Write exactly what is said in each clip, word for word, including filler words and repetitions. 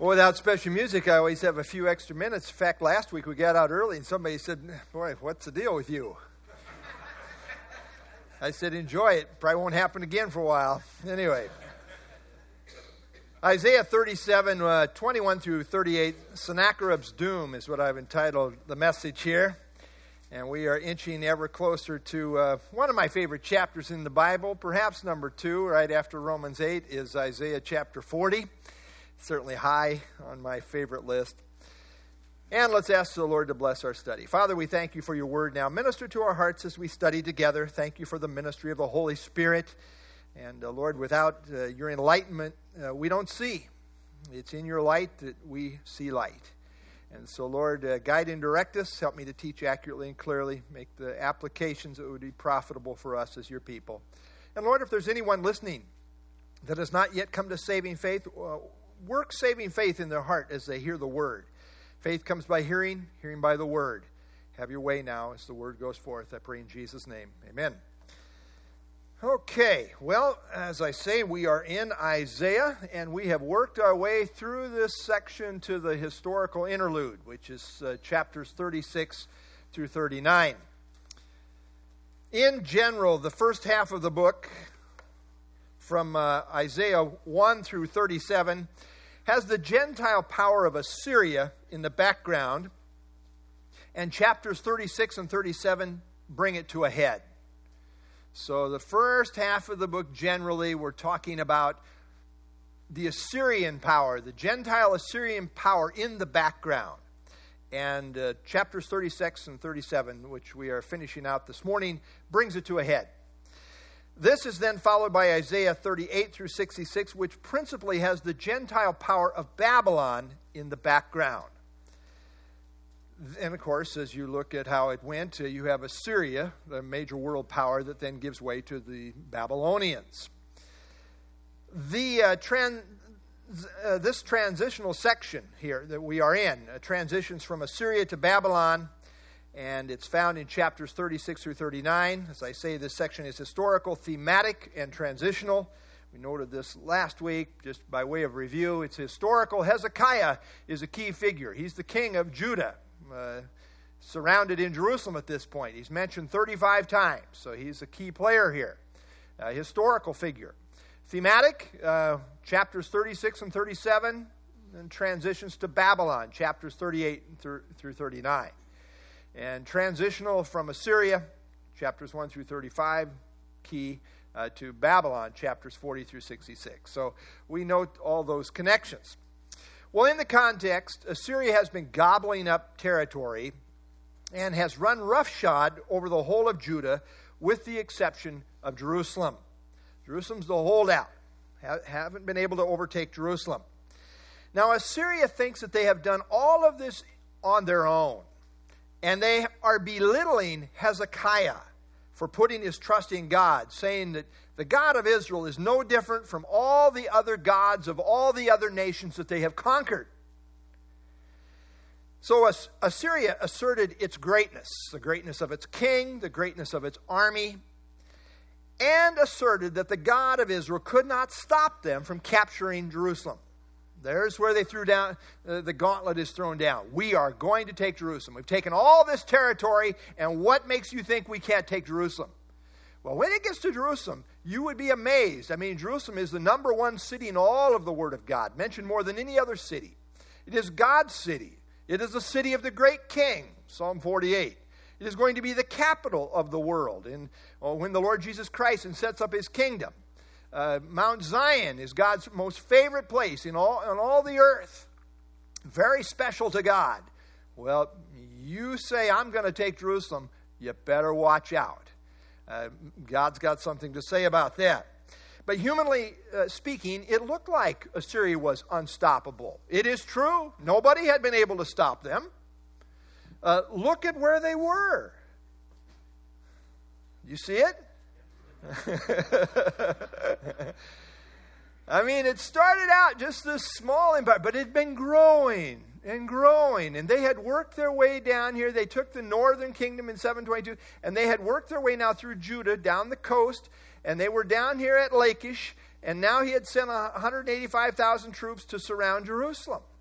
Well, without special music, I always have a few extra minutes. In fact, last week we got out early and somebody said, boy, what's the deal with you? I said, enjoy it. Probably won't happen again for a while. Anyway. Isaiah thirty-seven, uh, twenty-one through thirty-eight, Sennacherib's Doom is what I've entitled the message here. And we are inching ever closer to uh, one of my favorite chapters in the Bible, perhaps number two, right after Romans eight, is Isaiah chapter forty. Certainly high on my favorite list. And let's ask the Lord to bless our study. Father, we thank you for your word now. Minister to our hearts as we study together. Thank you for the ministry of the Holy Spirit. And uh, Lord, without uh, your enlightenment, uh, we don't see. It's in your light that we see light. And so, Lord, uh, guide and direct us. Help me to teach accurately and clearly. Make the applications that would be profitable for us as your people. And Lord, if there's anyone listening that has not yet come to saving faith, uh, work saving faith in their heart as they hear the word. Faith comes by hearing, hearing by the word. Have your way now as the word goes forth. I pray in Jesus' name. Amen. Okay, well, as I say, we are in Isaiah, and we have worked our way through this section to the historical interlude, which is uh, chapters thirty-six through thirty-nine. In general, the first half of the book, from uh, Isaiah one through thirty-seven, has the Gentile power of Assyria in the background, and chapters thirty-six and thirty-seven bring it to a head. So the first half of the book, generally, we're talking about the Assyrian power, the Gentile Assyrian power in the background. And uh, chapters thirty-six and thirty-seven, which we are finishing out this morning, brings it to a head. This is then followed by Isaiah thirty-eight through sixty-six, which principally has the Gentile power of Babylon in the background. And of course, as you look at how it went, uh, you have Assyria, the major world power, that then gives way to the Babylonians. The uh, trans, uh, this transitional section here that we are in uh, transitions from Assyria to Babylon, and it's found in chapters thirty-six through thirty-nine. As I say, this section is historical, thematic, and transitional. We noted this last week, just by way of review. It's historical. Hezekiah is a key figure. He's the king of Judah. Uh, surrounded in Jerusalem at this point. He's mentioned thirty-five times, so he's a key player here. A historical figure. Thematic, uh, chapters thirty-six and thirty-seven, and transitions to Babylon, chapters thirty-eight through thirty-nine. And transitional from Assyria, chapters one through thirty-five, key uh, to Babylon, chapters forty through sixty-six. So we note all those connections. Well, in the context, Assyria has been gobbling up territory and has run roughshod over the whole of Judah, with the exception of Jerusalem. Jerusalem's the holdout. Ha- haven't been able to overtake Jerusalem. Now, Assyria thinks that they have done all of this on their own, and they are belittling Hezekiah for putting his trust in God, saying that the God of Israel is no different from all the other gods of all the other nations that they have conquered. So Assyria asserted its greatness, the greatness of its king, the greatness of its army, and asserted that the God of Israel could not stop them from capturing Jerusalem. There's where they threw down, uh, the gauntlet is thrown down. We are going to take Jerusalem. We've taken all this territory, and what makes you think we can't take Jerusalem? Well, when it gets to Jerusalem, you would be amazed. I mean, Jerusalem is the number one city in all of the Word of God, mentioned more than any other city. It is God's city. It is the city of the great king, Psalm forty-eight. It is going to be the capital of the world. And oh, when the Lord Jesus Christ sets up his kingdom, uh, Mount Zion is God's most favorite place in all, on all the earth. Very special to God. Well, you say, I'm going to take Jerusalem, you better watch out. Uh, God's got something to say about that. But humanly uh, speaking, it looked like Assyria was unstoppable. It is true. Nobody had been able to stop them. Uh, look at where they were. You see it? I mean, it started out just this small empire, but it had been growing and growing. And they had worked their way down here. They took the northern kingdom in seven twenty-two, and they had worked their way now through Judah, down the coast, and they were down here at Lachish, and now he had sent one hundred eighty-five thousand troops to surround Jerusalem.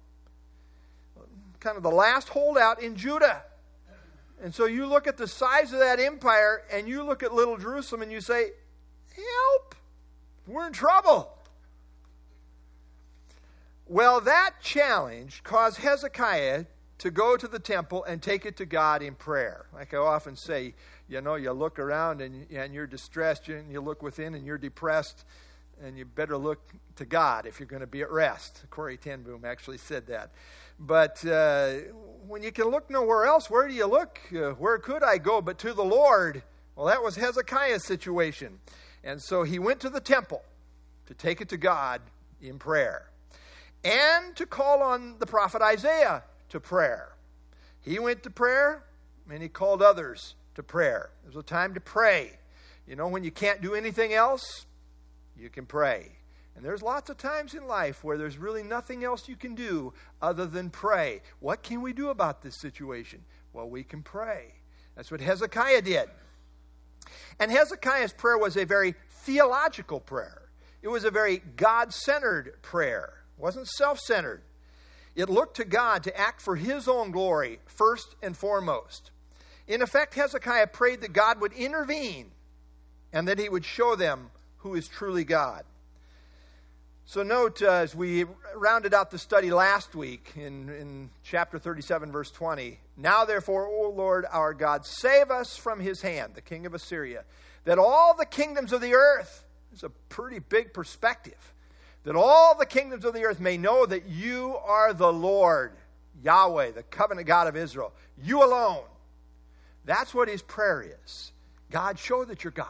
kind of the last holdout in Judah. And so you look at the size of that empire, and you look at little Jerusalem, and you say, help, we're in trouble. Well, that challenge caused Hezekiah to go to the temple and take it to God in prayer. Like I often say, you know, you look around and, and you're distressed, and you look within and you're depressed, and you better look to God if you're going to be at rest. Corrie ten Boom actually said that. But uh, when you can look nowhere else, where do you look? Uh, where could I go but to the Lord? Well, that was Hezekiah's situation. And so he went to the temple to take it to God in prayer and to call on the prophet Isaiah to prayer. He went to prayer, and he called others to prayer. It was a time to pray. You know, when you can't do anything else, you can pray. And there's lots of times in life where there's really nothing else you can do other than pray. What can we do about this situation? Well, we can pray. That's what Hezekiah did. And Hezekiah's prayer was a very theological prayer. It was a very God-centered prayer. It wasn't self-centered. It looked to God to act for his own glory first and foremost. In effect, Hezekiah prayed that God would intervene and that he would show them who is truly God. So note, uh, as we rounded out the study last week in, in chapter thirty-seven, verse twenty, now therefore, O Lord our God, save us from his hand, the king of Assyria, that all the kingdoms of the earth, it's a pretty big perspective, that all the kingdoms of the earth may know that you are the Lord, Yahweh, the covenant God of Israel, you alone. That's what his prayer is. God, show that you're God.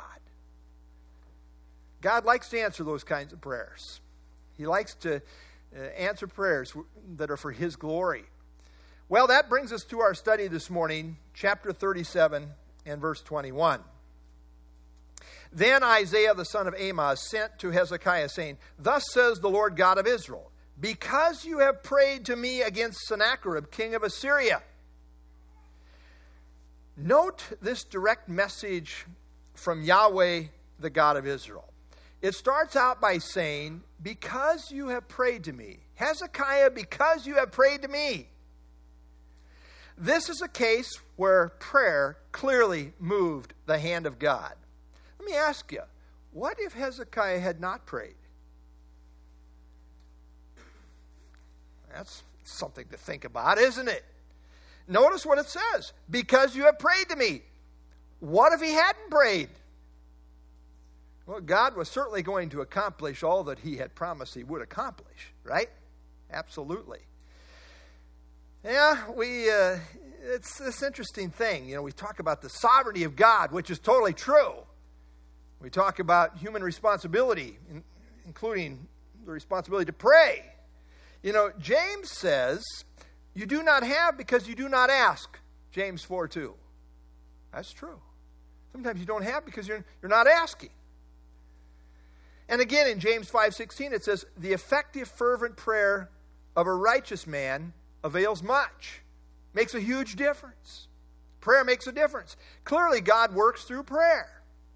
God likes to answer those kinds of prayers. He likes to uh, answer prayers that are for his glory. Well, that brings us to our study this morning, chapter thirty-seven and verse twenty-one. Then Isaiah the son of Amoz sent to Hezekiah, saying, thus says the Lord God of Israel, because you have prayed to me against Sennacherib, king of Assyria. Note this direct message from Yahweh, the God of Israel. It starts out by saying, because you have prayed to me. Hezekiah, because you have prayed to me. This is a case where prayer clearly moved the hand of God. Let me ask you, what if Hezekiah had not prayed? That's something to think about, isn't it? Notice what it says. Because you have prayed to me. What if he hadn't prayed? Well, God was certainly going to accomplish all that he had promised he would accomplish, right? Absolutely. Yeah, we, uh, it's this interesting thing. You know, we talk about the sovereignty of God, which is totally true. We talk about human responsibility, in, including the responsibility to pray. You know, James says, you do not have because you do not ask. James four two. That's true. Sometimes you don't have because you're, you're not asking. And again, in James five sixteen, it says, the effective, fervent prayer of a righteous man avails much. Makes a huge difference. Prayer makes a difference. Clearly, God works through prayer.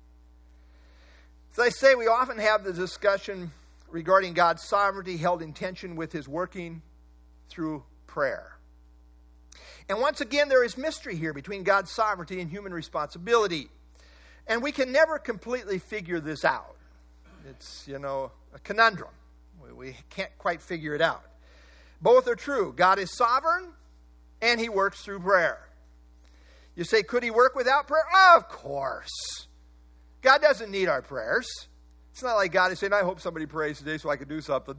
As I say, we often have the discussion regarding God's sovereignty held in tension with his working through prayer. And once again, there is mystery here between God's sovereignty and human responsibility. And we can never completely figure this out. It's, you know, a conundrum. We, we can't quite figure it out. Both are true. God is sovereign, and he works through prayer. You say, could he work without prayer? Of course. God doesn't need our prayers. It's not like God is saying, I hope somebody prays today so I can do something.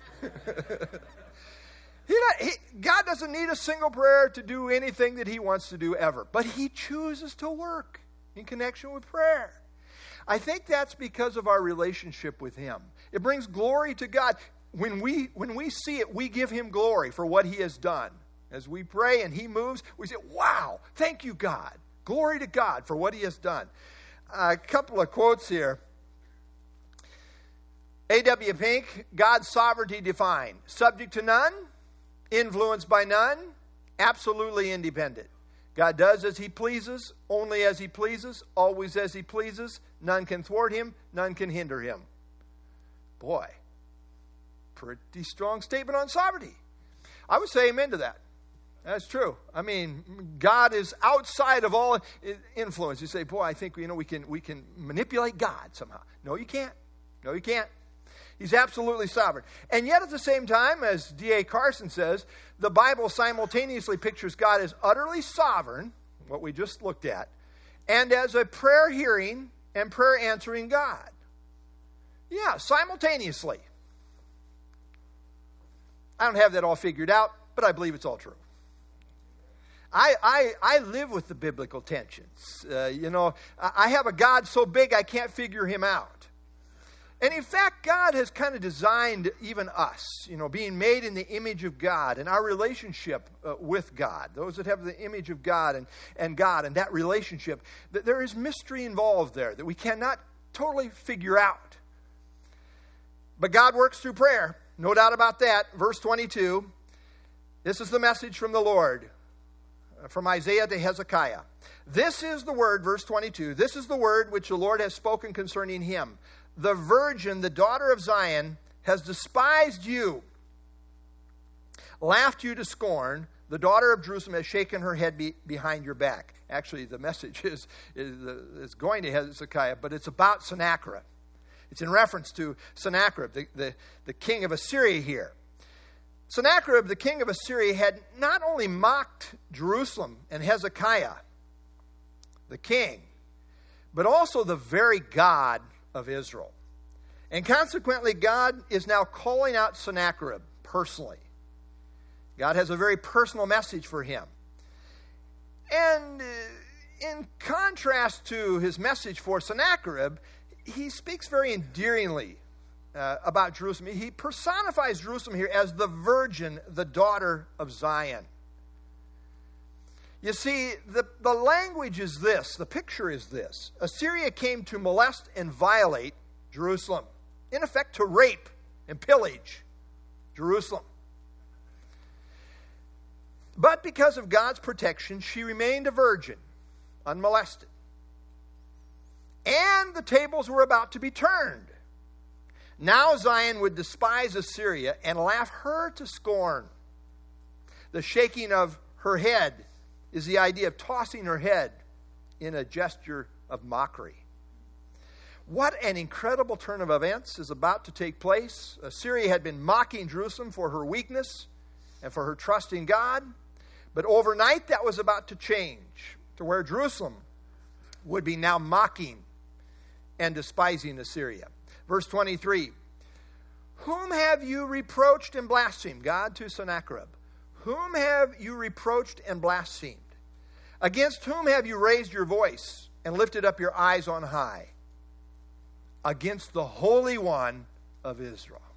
he not, he, God doesn't need a single prayer to do anything that he wants to do ever. But he chooses to work in connection with prayer. I think that's because of our relationship with him. It brings glory to God. When we, when we see it, we give him glory for what he has done. As we pray and he moves, we say, wow, thank you, God. Glory to God for what he has done. Uh, a couple of quotes here. A W Pink, God's sovereignty defined. Subject to none, influenced by none, absolutely independent. God does as he pleases, only as he pleases, always as he pleases. None can thwart him, none can hinder him. Boy, pretty strong statement on sovereignty. I would say amen to that. That's true. I mean, God is outside of all influence. You say, boy, I think, you know, we can we can manipulate God somehow. No, you can't. No, you can't. He's absolutely sovereign. And yet at the same time, as D A Carson says, the Bible simultaneously pictures God as utterly sovereign, what we just looked at, and as a prayer hearing and prayer answering God. Yeah, simultaneously. I don't have that all figured out, but I believe it's all true. I, I, I live with the biblical tensions. Uh, you know, I have a God so big I can't figure him out. And in fact, God has kind of designed even us, you know, being made in the image of God and our relationship uh, with God. Those that have the image of God and, and God and that relationship, that there is mystery involved there that we cannot totally figure out. But God works through prayer. No doubt about that. Verse twenty-two, this is the message from the Lord. From Isaiah to Hezekiah. This is the word, verse twenty-two, this is the word which the Lord has spoken concerning him. The virgin, the daughter of Zion, has despised you, laughed you to scorn. The daughter of Jerusalem has shaken her head be, behind your back. Actually, the message is, is, is going to Hezekiah, but it's about Sennacherib. It's in reference to Sennacherib, the, the, the king of Assyria here. Sennacherib, the king of Assyria, had not only mocked Jerusalem and Hezekiah, the king, but also the very God of Israel. And consequently, God is now calling out Sennacherib personally. God has a very personal message for him. And in contrast to his message for Sennacherib, he speaks very endearingly Uh, about Jerusalem. He personifies Jerusalem here as the virgin, the daughter of Zion. You see, the, the language is this, the picture is this. Assyria came to molest and violate Jerusalem. In effect, to rape and pillage Jerusalem. But because of God's protection, she remained a virgin, unmolested. And the tables were about to be turned. Now Zion would despise Assyria and laugh her to scorn. The shaking of her head is the idea of tossing her head in a gesture of mockery. What an incredible turn of events is about to take place. Assyria had been mocking Jerusalem for her weakness and for her trust in God. But overnight that was about to change to where Jerusalem would be now mocking and despising Assyria. Verse twenty-three, whom have you reproached and blasphemed? God to Sennacherib. Whom have you reproached and blasphemed? Against whom have you raised your voice and lifted up your eyes on high? Against the Holy One of Israel.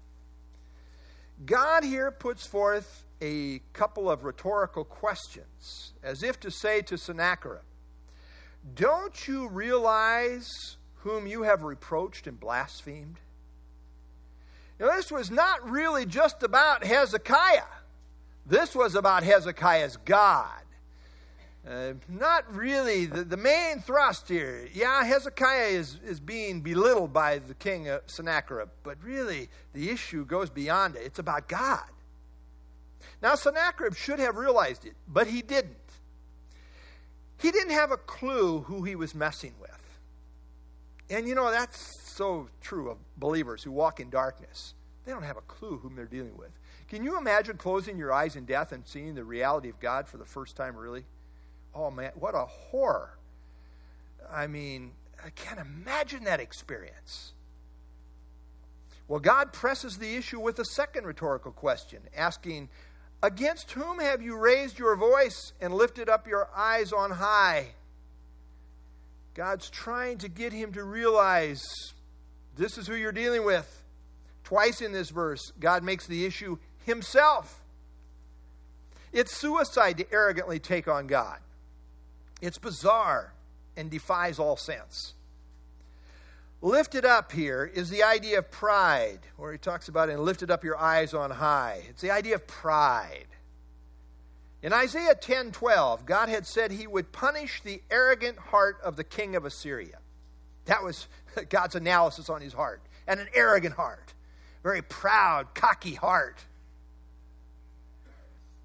God here puts forth a couple of rhetorical questions, as if to say to Sennacherib, don't you realize whom you have reproached and blasphemed? Now, this was not really just about Hezekiah. This was about Hezekiah's God. Uh, not really the, the main thrust here. Yeah, Hezekiah is, is being belittled by the king of Sennacherib, but really the issue goes beyond it. It's about God. Now, Sennacherib should have realized it, but he didn't. He didn't have a clue who he was messing with. And you know, that's so true of believers who walk in darkness. They don't have a clue whom they're dealing with. Can you imagine closing your eyes in death and seeing the reality of God for the first time, really? Oh, man, what a horror. I mean, I can't imagine that experience. Well, God presses the issue with a second rhetorical question, asking, against whom have you raised your voice and lifted up your eyes on high? God's trying to get him to realize this is who you're dealing with. Twice in this verse, God makes the issue himself. It's suicide to arrogantly take on God. It's bizarre and defies all sense. Lifted up here is the idea of pride, where he talks about and lifted up your eyes on high. It's the idea of pride. In Isaiah ten twelve, God had said he would punish the arrogant heart of the king of Assyria. That was God's analysis on his heart. And an arrogant heart. Very proud, cocky heart.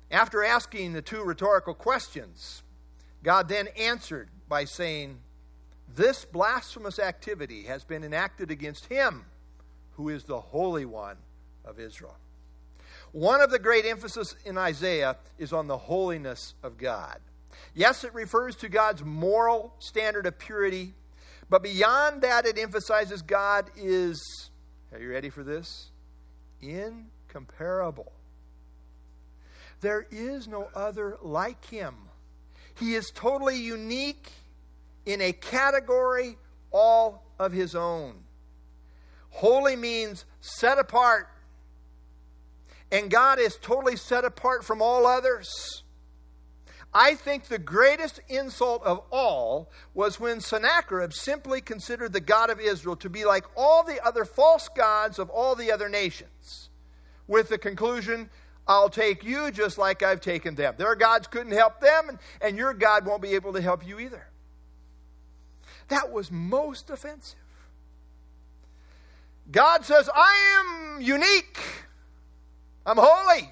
After asking the two rhetorical questions, God then answered by saying, "This blasphemous activity has been enacted against him who is the Holy One of Israel." One of the great emphasis in Isaiah is on the holiness of God. Yes, it refers to God's moral standard of purity, but beyond that, it emphasizes God is, are you ready for this? Incomparable. There is no other like him. He is totally unique in a category all of his own. Holy means set apart. And God is totally set apart from all others. I think the greatest insult of all was when Sennacherib simply considered the God of Israel to be like all the other false gods of all the other nations, with the conclusion, I'll take you just like I've taken them. Their gods couldn't help them, and, and your God won't be able to help you either. That was most offensive. God says, I am unique. I'm holy.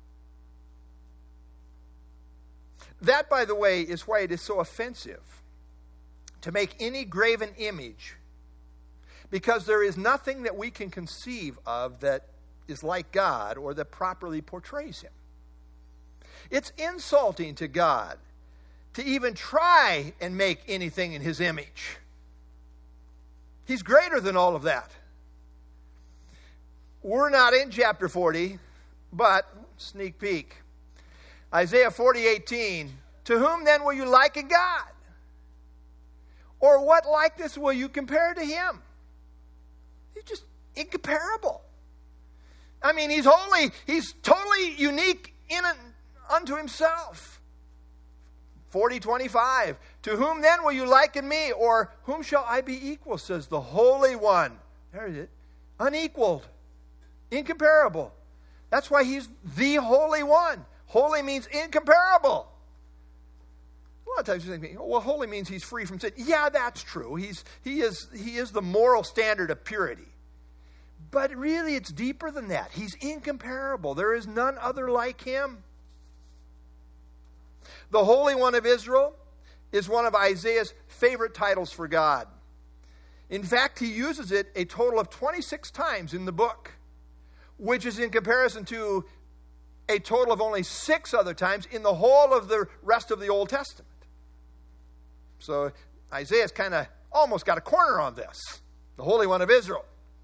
That, by the way, is why it is so offensive to make any graven image, because there is nothing that we can conceive of that is like God or that properly portrays him. It's insulting to God to even try and make anything in his image. He's greater than all of that. We're not in chapter forty, but sneak peek. Isaiah forty eighteen, to whom then will you liken God? Or what likeness will you compare to him? He's just incomparable. I mean, he's holy. He's totally unique in and unto himself. forty twenty-five, to whom then will you liken me? Or whom shall I be equal, says the Holy One. There it is. Unequaled. Incomparable. That's why he's the Holy One. Holy means incomparable. A lot of times you think, well, holy means he's free from sin. Yeah, that's true. He's, he is, he is the moral standard of purity. But really, it's deeper than that. He's incomparable. There is none other like him. The Holy One of Israel is one of Isaiah's favorite titles for God. In fact, he uses it a total of twenty-six times in the book, which is in comparison to a total of only six other times in the whole of the rest of the Old Testament. So Isaiah's kind of almost got a corner on this. The Holy One of Israel.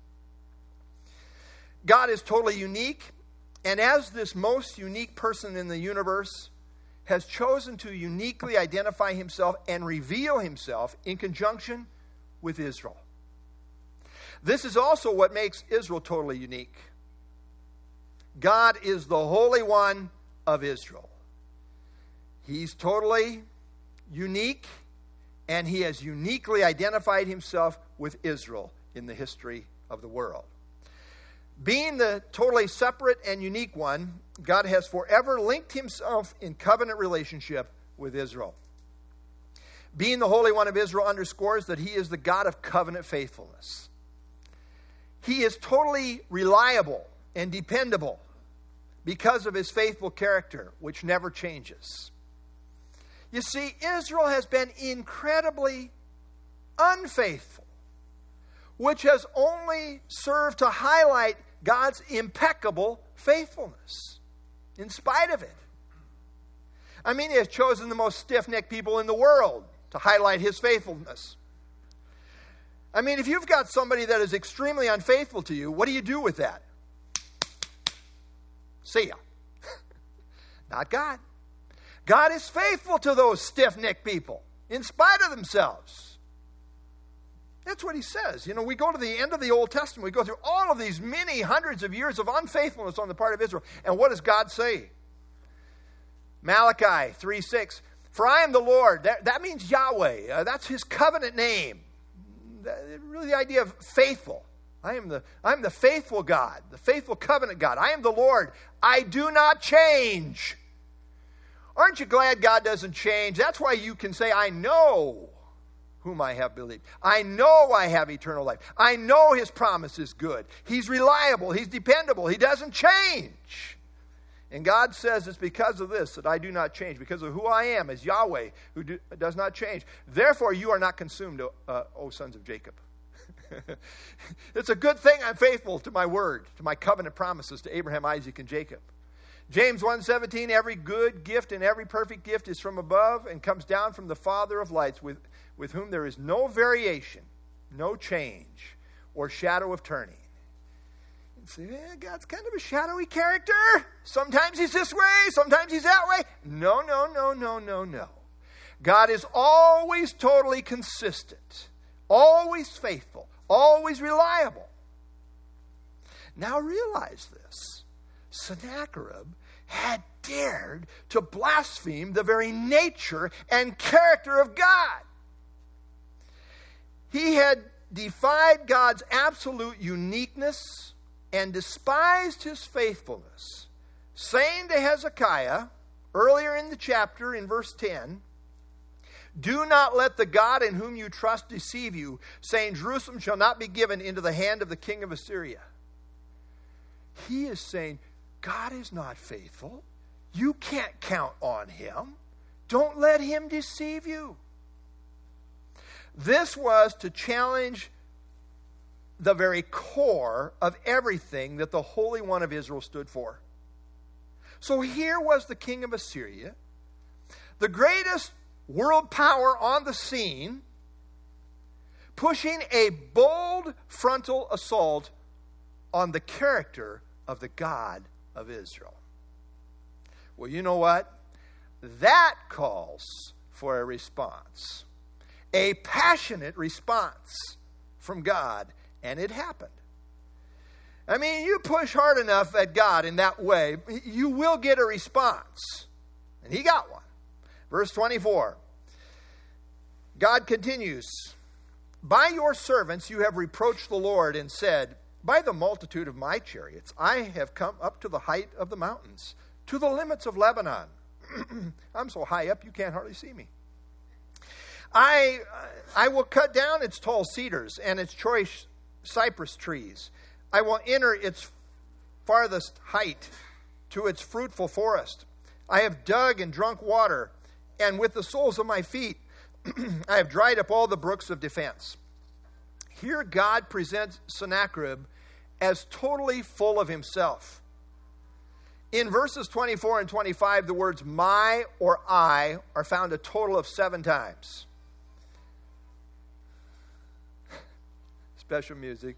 God is totally unique, and as this most unique person in the universe, has chosen to uniquely identify himself and reveal himself in conjunction with Israel. This is also what makes Israel totally unique. God is the Holy One of Israel. He's totally unique, and he has uniquely identified himself with Israel in the history of the world. Being the totally separate and unique one, God has forever linked himself in covenant relationship with Israel. Being the Holy One of Israel underscores that he is the God of covenant faithfulness. He is totally reliable and dependable because of his faithful character, which never changes. You see, Israel has been incredibly unfaithful, which has only served to highlight God's impeccable faithfulness in spite of it. I mean, he has chosen the most stiff-necked people in the world to highlight his faithfulness. I mean, if you've got somebody that is extremely unfaithful to you, what do you do with that? See ya. Not God. God is faithful to those stiff-necked people in spite of themselves. That's what he says. You know, we go to the end of the Old Testament. We go through all of these many hundreds of years of unfaithfulness on the part of Israel. And what does God say? Malachi three six. For I am the Lord. That, that means Yahweh. Uh, that's his covenant name. That, really the idea of faithful. I am the, I'm the faithful God. The faithful covenant God. I am the Lord. I do not change. Aren't you glad God doesn't change? That's why you can say, I know whom I have believed. I know I have eternal life. I know his promise is good. He's reliable. He's dependable. He doesn't change. And God says it's because of this that I do not change, because of who I am as Yahweh, who do, does not change. Therefore, you are not consumed, uh, O sons of Jacob. It's a good thing I'm faithful to my word, to my covenant promises to Abraham, Isaac, and Jacob. James one seventeen, every good gift and every perfect gift is from above and comes down from the Father of lights, with, with whom there is no variation, no change, or shadow of turning. You say, eh, God's kind of a shadowy character. Sometimes he's this way, sometimes he's that way. No, no, no, no, no, no. God is always totally consistent, always faithful, always reliable. Now realize this. Sennacherib had dared to blaspheme the very nature and character of God. He had defied God's absolute uniqueness and despised his faithfulness, saying to Hezekiah, earlier in the chapter, in verse ten, do not let the God in whom you trust deceive you, saying, Jerusalem shall not be given into the hand of the king of Assyria. He is saying, God is not faithful. You can't count on him. Don't let him deceive you. This was to challenge the very core of everything that the Holy One of Israel stood for. So here was the king of Assyria, the greatest world power on the scene, pushing a bold frontal assault on the character of the God of Israel. Well, you know what? That calls for a response. A passionate response from God. And it happened. I mean, you push hard enough at God in that way, you will get a response. And he got one. Verse twenty-four. God continues, by your servants you have reproached the Lord and said, by the multitude of my chariots I have come up to the height of the mountains, to the limits of Lebanon. I'm so high up you can't hardly see me. I, I will cut down its tall cedars and its choice cypress trees. I will enter its farthest height to its fruitful forest. I have dug and drunk water, and with the soles of my feet I have dried up all the brooks of defense. Here God presents Sennacherib as totally full of himself. In verses twenty-four and twenty-five, the words my or I are found a total of seven times. Special music.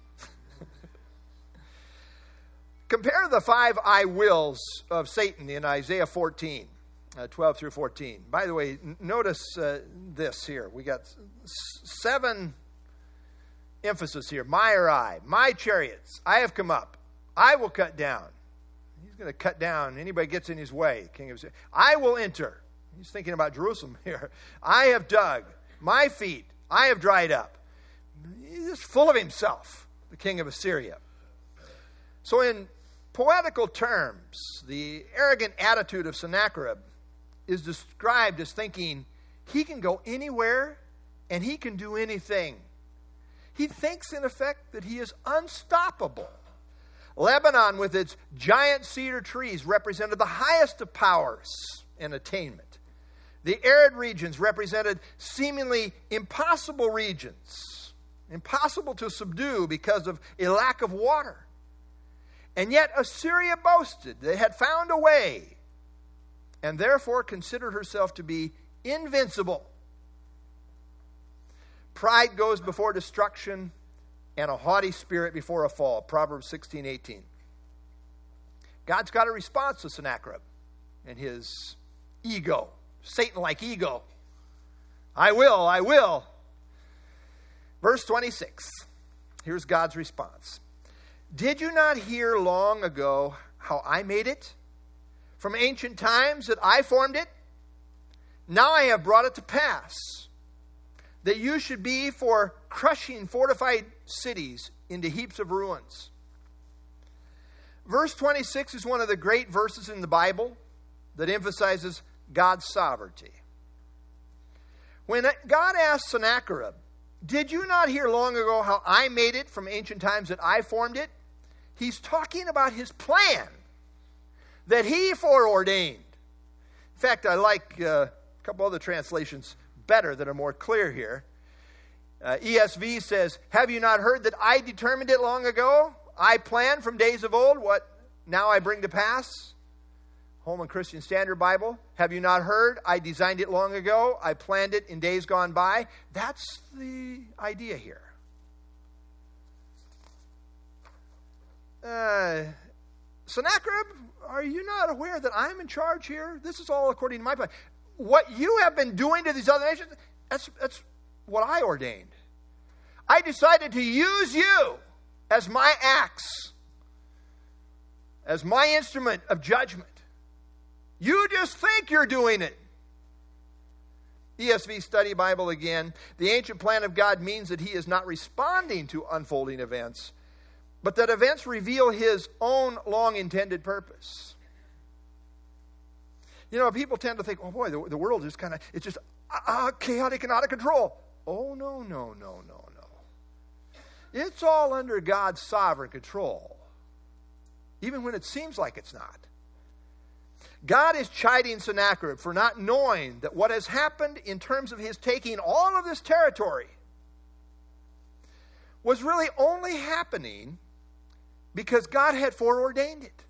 Compare the five I wills of Satan in Isaiah fourteen, uh, twelve through fourteen. By the way, n- notice uh, this here. We got s- seven emphasis here. My or I, my chariots, I have come up. I will cut down. He's going to cut down anybody gets in his way. King of Syria. I will enter. He's thinking about Jerusalem here. I have dug. My feet, I have dried up. He's just full of himself, the king of Assyria. So in poetical terms, the arrogant attitude of Sennacherib is described as thinking he can go anywhere and he can do anything. He thinks, in effect, that he is unstoppable. Lebanon, with its giant cedar trees, represented the highest of powers and attainment. The arid regions represented seemingly impossible regions, impossible to subdue because of a lack of water. And yet Assyria boasted they had found a way, and therefore considered herself to be invincible. Pride goes before destruction, and a haughty spirit before a fall. Proverbs sixteen eighteen. God's got a response to Sennacherib and his ego, Satan-like ego. I will, I will. Verse twenty-six. Here's God's response. Did you not hear long ago how I made it? From ancient times that I formed it? Now I have brought it to pass, that you should be for crushing fortified cities into heaps of ruins. Verse twenty-six is one of the great verses in the Bible that emphasizes God's sovereignty. When God asked Sennacherib, did you not hear long ago how I made it from ancient times that I formed it? He's talking about his plan. that he foreordained. In fact, I like uh, a couple other translations better that are more clear here. Uh, E S V says, have you not heard that I determined it long ago? I planned from days of old what now I bring to pass. Holman Christian Standard Bible. Have you not heard? I designed it long ago. I planned it in days gone by. That's the idea here. Uh, Sennacherib, are you not aware that I'm in charge here? This is all according to my plan. What you have been doing to these other nations, that's, that's what I ordained. I decided to use you as my axe, as my instrument of judgment. You just think you're doing it. E S V Study Bible again. The ancient plan of God means that he is not responding to unfolding events, but that events reveal his own long-intended purpose. You know, people tend to think, oh boy, the, the world is kind of, it's just uh, chaotic and out of control. Oh, no, no, no, no, no. It's all under God's sovereign control, even when it seems like it's not. God is chiding Sennacherib for not knowing that what has happened in terms of his taking all of this territory was really only happening because God had foreordained it.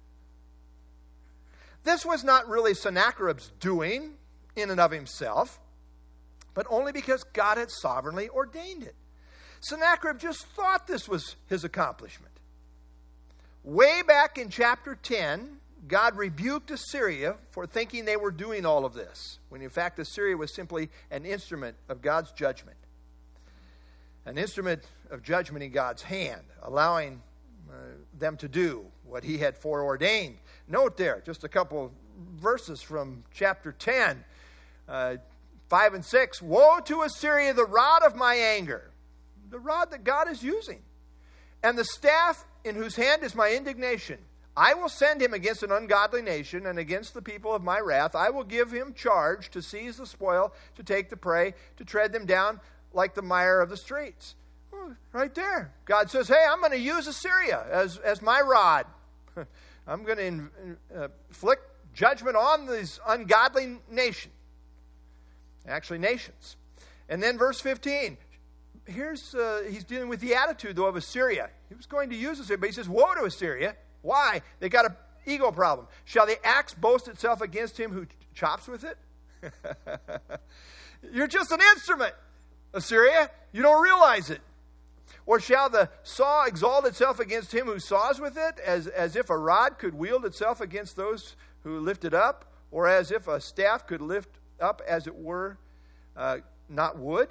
This was not really Sennacherib's doing in and of himself, but only because God had sovereignly ordained it. Sennacherib just thought this was his accomplishment. Way back in chapter ten, God rebuked Assyria for thinking they were doing all of this, when in fact Assyria was simply an instrument of God's judgment. An instrument of judgment in God's hand, allowing uh, them to do what he had foreordained. Note there, just a couple verses from chapter ten, uh, five and six. Woe to Assyria, the rod of my anger, the rod that God is using, and the staff in whose hand is my indignation. I will send him against an ungodly nation and against the people of my wrath. I will give him charge to seize the spoil, to take the prey, to tread them down like the mire of the streets. Oh, right there. God says, hey, I'm going to use Assyria as, as my rod. I'm going to uh, inflict judgment on these ungodly nation. Actually, nations. And then verse fifteen. Here's, uh, he's dealing with the attitude, though, of Assyria. He was going to use Assyria, but he says, woe to Assyria. Why? They got an ego problem. Shall the axe boast itself against him who chops with it? You're just an instrument, Assyria. You don't realize it. Or shall the saw exalt itself against him who saws with it, as, as if a rod could wield itself against those who lift it up, or as if a staff could lift up, as it were, uh, not wood?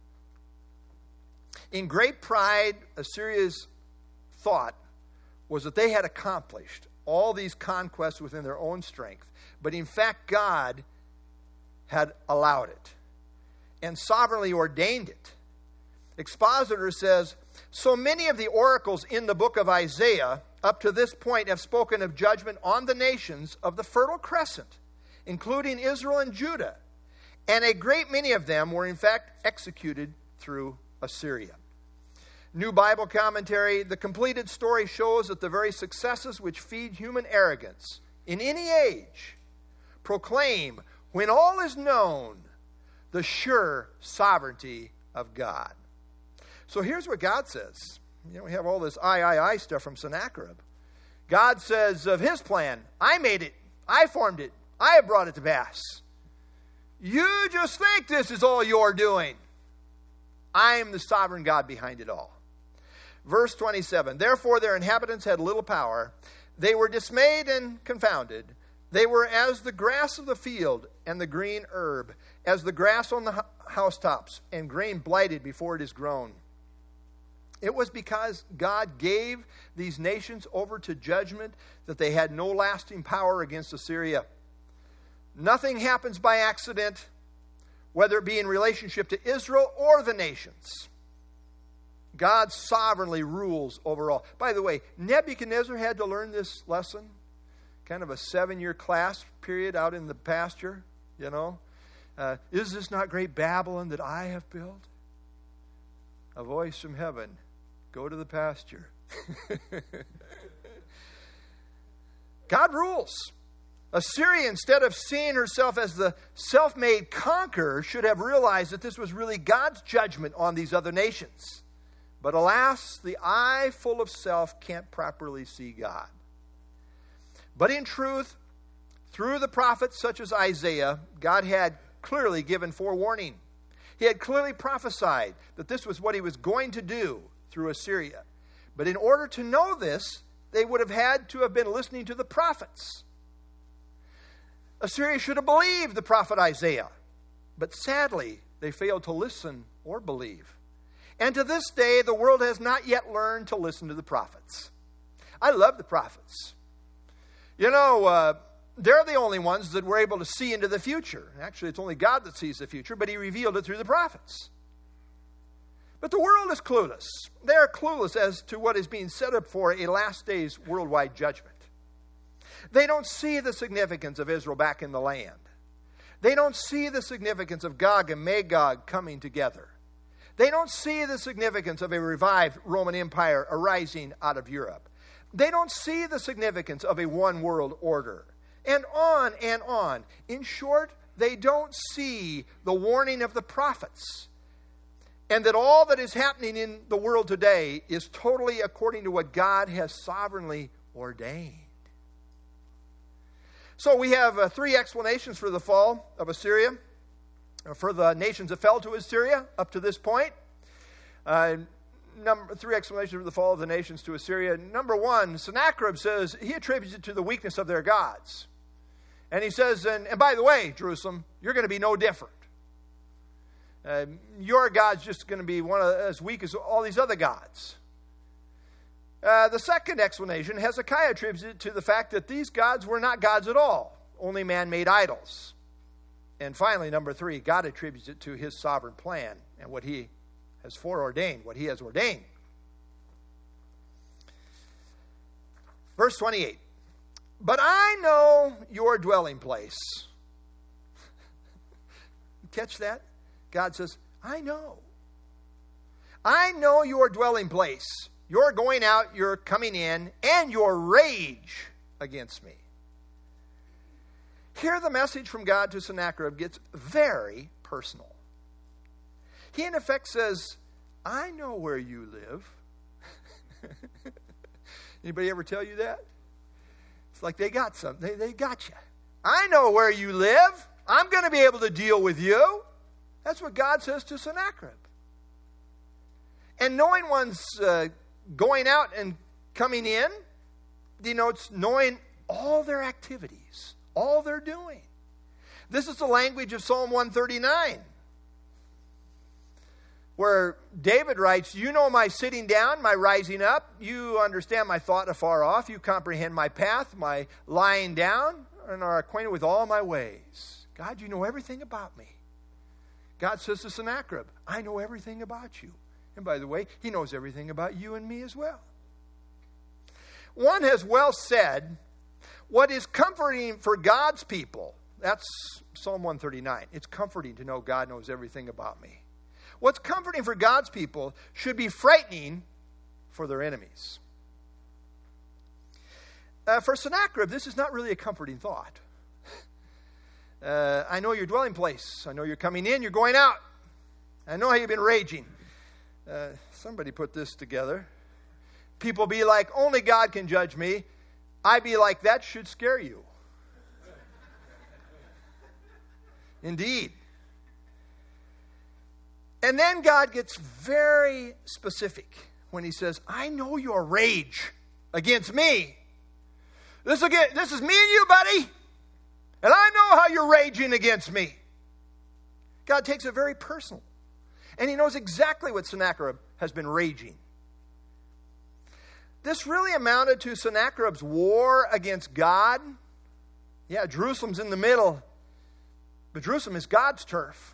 In great pride, Assyria's thought was that they had accomplished all these conquests within their own strength. But in fact, God had allowed it and sovereignly ordained it. Expositor says, so many of the oracles in the book of Isaiah up to this point have spoken of judgment on the nations of the Fertile Crescent, including Israel and Judah. And a great many of them were in fact executed through Assyria. New Bible Commentary, the completed story shows that the very successes which feed human arrogance in any age proclaim, when all is known, the sure sovereignty of God. So here's what God says. You know, we have all this I, I, I stuff from Sennacherib. God says of his plan, I made it, I formed it, I have brought it to pass. You just think this is all you're doing. I am the sovereign God behind it all. Verse twenty-seven, therefore their inhabitants had little power. They were dismayed and confounded. They were as the grass of the field and the green herb, as the grass on the housetops and grain blighted before it is grown. It was because God gave these nations over to judgment that they had no lasting power against Assyria. Nothing happens by accident, whether it be in relationship to Israel or the nations. God sovereignly rules over all. By the way, Nebuchadnezzar had to learn this lesson. Kind of a seven-year class period out in the pasture, you know. Uh, is this not great Babylon that I have built? A voice from heaven, go to the pasture. God rules. Assyria, instead of seeing herself as the self-made conqueror, should have realized that this was really God's judgment on these other nations. But alas, the eye full of self can't properly see God. But in truth, through the prophets such as Isaiah, God had clearly given forewarning. He had clearly prophesied that this was what he was going to do through Assyria. But in order to know this, they would have had to have been listening to the prophets. Assyria should have believed the prophet Isaiah. But sadly, they failed to listen or believe. And to this day, the world has not yet learned to listen to the prophets. I love the prophets. You know, uh, they're the only ones that were able to see into the future. Actually, it's only God that sees the future, but he revealed it through the prophets. But the world is clueless. They are clueless as to what is being set up for a last days worldwide judgment. They don't see the significance of Israel back in the land. They don't see the significance of Gog and Magog coming together. They don't see the significance of a revived Roman Empire arising out of Europe. They don't see the significance of a one world order. And on and on. In short, they don't see the warning of the prophets. And that all that is happening in the world today is totally according to what God has sovereignly ordained. So we have uh, three explanations for the fall of Assyria, uh, for the nations that fell to Assyria up to this point. Uh, number three explanations for the fall of the nations to Assyria. Number one, Sennacherib says he attributes it to the weakness of their gods. And he says, and, and by the way, Jerusalem, you're going to be no different. Uh, your God's just going to be one of, as weak as all these other gods. Uh, the second explanation, Hezekiah attributes it to the fact that these gods were not gods at all, only man-made idols. And finally, number three, God attributes it to his sovereign plan and what he has foreordained, what he has ordained. Verse twenty-eight, but I know your dwelling place. Catch that? God says, I know. I know your dwelling place. You're going out, you're coming in, and your rage against me. Here the message from God to Sennacherib gets very personal. He in effect says, I know where you live. Anybody ever tell you that? It's like they got something. They, they got you. I know where you live. I'm going to be able to deal with you. That's what God says to Sennacherib. And knowing one's uh, going out and coming in denotes knowing all their activities, all they're doing. This is the language of Psalm one thirty-nine, where David writes, you know my sitting down, my rising up. You understand my thought afar off. You comprehend my path, my lying down, and are acquainted with all my ways. God, you know everything about me. God says to Sennacherib, I know everything about you. And by the way, he knows everything about you and me as well. One has well said, what is comforting for God's people, that's Psalm one thirty-nine. It's comforting to know God knows everything about me. What's comforting for God's people should be frightening for their enemies. Uh, for Sennacherib, this is not really a comforting thought. Uh, I know your dwelling place. I know you're coming in, you're going out. I know how you've been raging. Uh, somebody put this together. People be like, only God can judge me. I be like, that should scare you. Indeed. And then God gets very specific when he says, I know your rage against me. This, again, this is me and you, buddy. And I know how you're raging against me. God takes it very personal. And he knows exactly what Sennacherib has been raging. This really amounted to Sennacherib's war against God. Yeah, Jerusalem's in the middle. But Jerusalem is God's turf.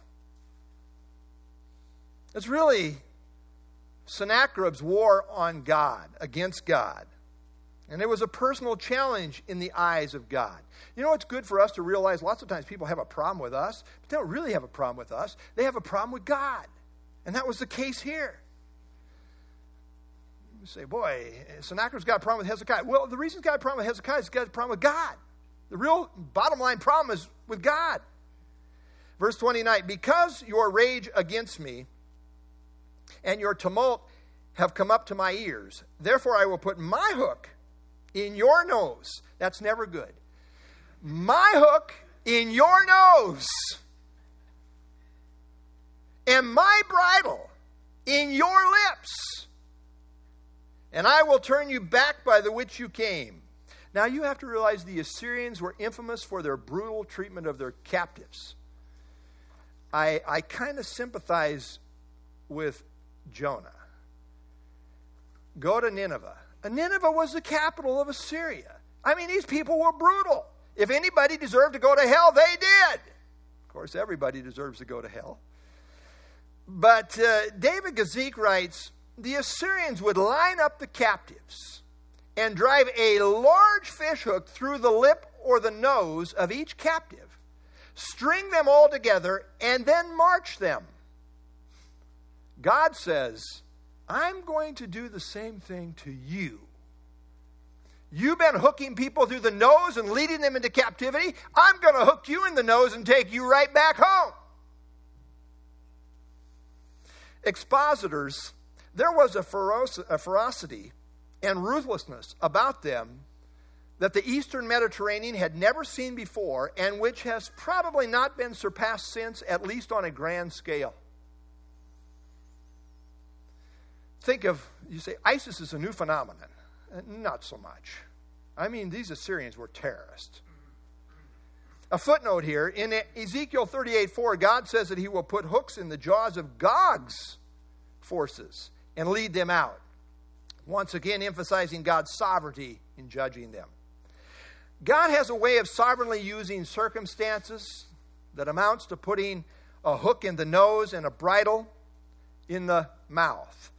It's really Sennacherib's war on God, against God. And it was a personal challenge in the eyes of God. You know, it's good for us to realize lots of times people have a problem with us, but they don't really have a problem with us. They have a problem with God. And that was the case here. You say, boy, Sennacherib's got a problem with Hezekiah. Well, the reason he's got a problem with Hezekiah is he's got a problem with God. The real bottom line problem is with God. Verse twenty-nine, because your rage against me and your tumult have come up to my ears, therefore I will put my hook in your nose. That's never good. My hook in your nose, and my bridle in your lips, and I will turn you back by the which you came. Now you have to realize the Assyrians were infamous for their brutal treatment of their captives. I, I kind of sympathize with Jonah. Go to Nineveh. And Nineveh was the capital of Assyria. I mean, these people were brutal. If anybody deserved to go to hell, they did. Of course, everybody deserves to go to hell. But uh, David Gazik writes, the Assyrians would line up the captives and drive a large fish hook through the lip or the nose of each captive, string them all together, and then march them. God says, I'm going to do the same thing to you. You've been hooking people through the nose and leading them into captivity. I'm going to hook you in the nose and take you right back home. Expositors, there was a, feroci- a ferocity and ruthlessness about them that the Eastern Mediterranean had never seen before, and which has probably not been surpassed since, at least on a grand scale. Think of, you say, ISIS is a new phenomenon. Not so much. I mean, these Assyrians were terrorists. A footnote here, in Ezekiel thirty-eight four, God says that he will put hooks in the jaws of Gog's forces and lead them out. Once again, emphasizing God's sovereignty in judging them. God has a way of sovereignly using circumstances that amounts to putting a hook in the nose and a bridle in the mouth,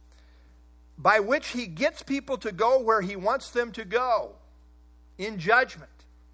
by which he gets people to go where he wants them to go in judgment.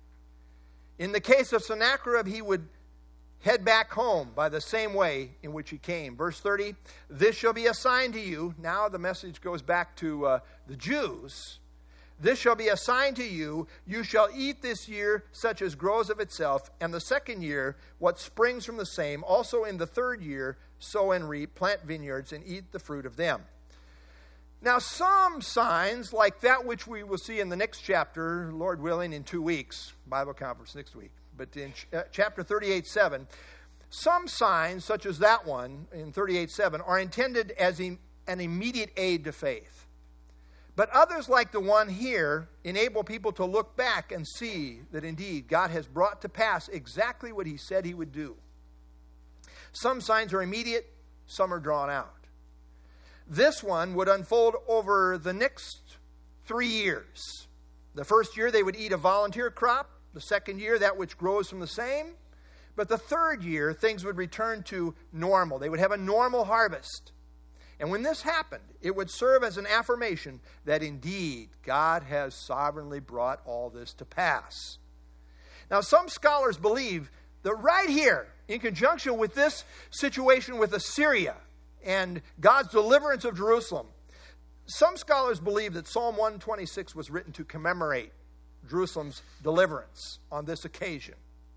In the case of Sennacherib, he would head back home by the same way in which he came. Verse thirty, this shall be a sign to you. Now the message goes back to uh, the Jews. This shall be a sign to you. You shall eat this year such as grows of itself, and the second year what springs from the same. Also in the third year sow and reap, plant vineyards, and eat the fruit of them. Now, some signs, like that which we will see in the next chapter, Lord willing, in two weeks, Bible conference next week, but in ch- uh, chapter thirty-eight seven, some signs, such as that one in thirty-eight seven, are intended as in, an immediate aid to faith. But others, like the one here, enable people to look back and see that indeed God has brought to pass exactly what he said he would do. Some signs are immediate, some are drawn out. This one would unfold over the next three years. The first year they would eat a volunteer crop. The second year, that which grows from the same. But the third year, things would return to normal. They would have a normal harvest. And when this happened, it would serve as an affirmation that indeed God has sovereignly brought all this to pass. Now, some scholars believe that right here, in conjunction with this situation with Assyria and God's deliverance of Jerusalem, some scholars believe that Psalm one twenty-six was written to commemorate Jerusalem's deliverance on this occasion.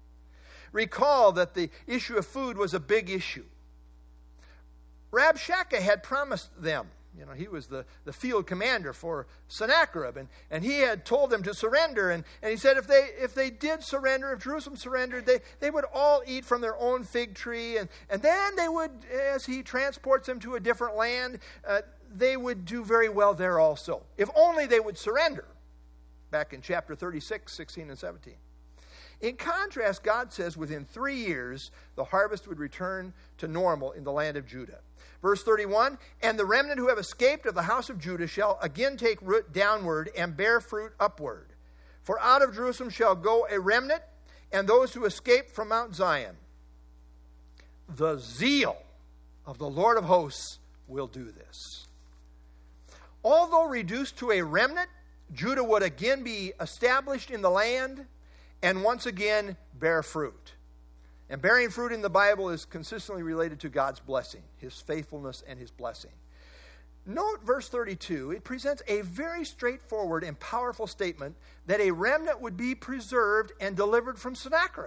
Recall that the issue of food was a big issue. Rabshakeh had promised them, you know, he was the, the field commander for Sennacherib, and, and he had told them to surrender, and, and he said if they if they did surrender, if Jerusalem surrendered, they, they would all eat from their own fig tree, and, and then they would, as he transports them to a different land, uh, they would do very well there also. If only they would surrender, back in chapter thirty-six, sixteen, and seventeen. In contrast, God says within three years, the harvest would return to normal in the land of Judah. Verse thirty-one, and the remnant who have escaped of the house of Judah shall again take root downward and bear fruit upward. For out of Jerusalem shall go a remnant, and those who escape from Mount Zion. The zeal of the Lord of hosts will do this. Although reduced to a remnant, Judah would again be established in the land and once again bear fruit. And bearing fruit in the Bible is consistently related to God's blessing, his faithfulness and his blessing. Note verse thirty-two. It presents a very straightforward and powerful statement that a remnant would be preserved and delivered from Sennacherib.